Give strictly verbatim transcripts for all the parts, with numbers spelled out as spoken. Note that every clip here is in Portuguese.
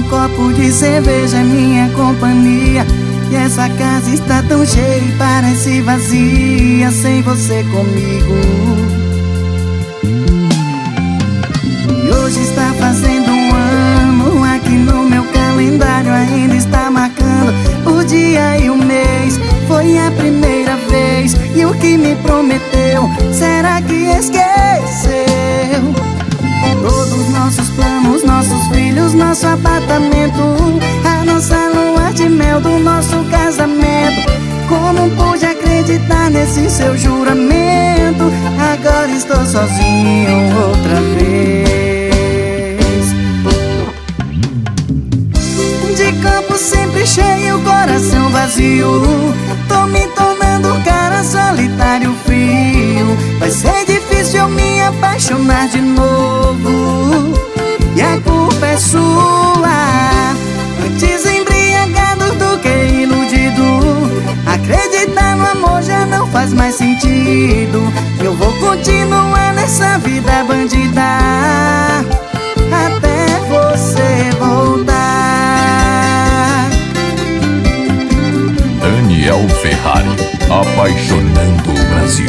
copo de cerveja é minha companhia. E essa casa está tão cheia e parece vazia sem você comigo. E hoje está fazendo um ano, aqui no meu calendário ainda está marcando o dia e o mês. Foi a primeira vez, e o que me prometeu, será que esqueceu? Todos nossos planos, nossos filhos, nosso apartamento, a nossa lua de mel do nosso casamento. Como pude acreditar nesse seu juramento? Agora estou sozinho outra vez. De copo sempre cheio, coração vazio, tô me tornando um cara solitário, frio. Vai ser difícil eu me apaixonar de novo, e a culpa é sua. Antes embriagado do que iludido, acreditar no amor já não faz mais sentido. Eu vou continuar nessa vida bandida até você voltar. Daniel Ferrari, apaixonando o Brasil.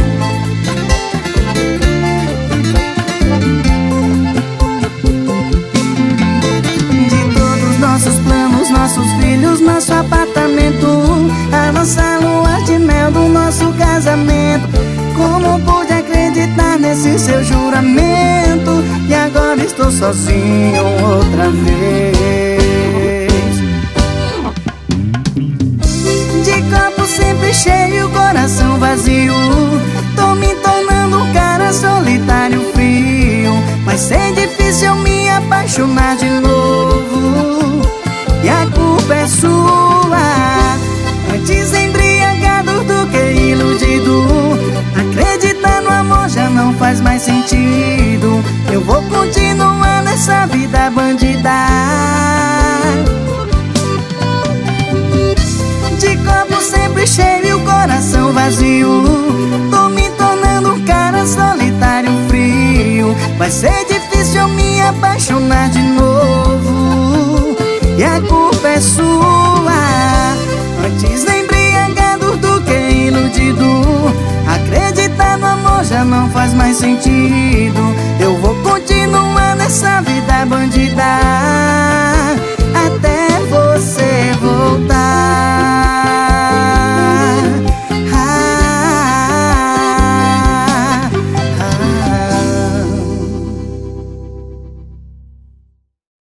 Nossos planos, nossos filhos, nosso apartamento, a nossa lua de mel do nosso casamento. Como pude acreditar nesse seu juramento? E agora estou sozinho outra vez. De copo sempre cheio, coração vazio, tô me tornando um cara solitário, frio. Vai ser difícil eu me apaixonar de novo, e a culpa é sua. Antes embriagado do que iludido, acreditar no amor já não faz mais sentido. Eu vou continuar nessa vida bandida. De copo sempre cheio, coração vazio, tô me tornando um cara solitário, frio. Vai ser difícil eu me apaixonar de novo, e a culpa é sua. Antes embriagado do que iludido, acreditar no amor já não faz mais sentido.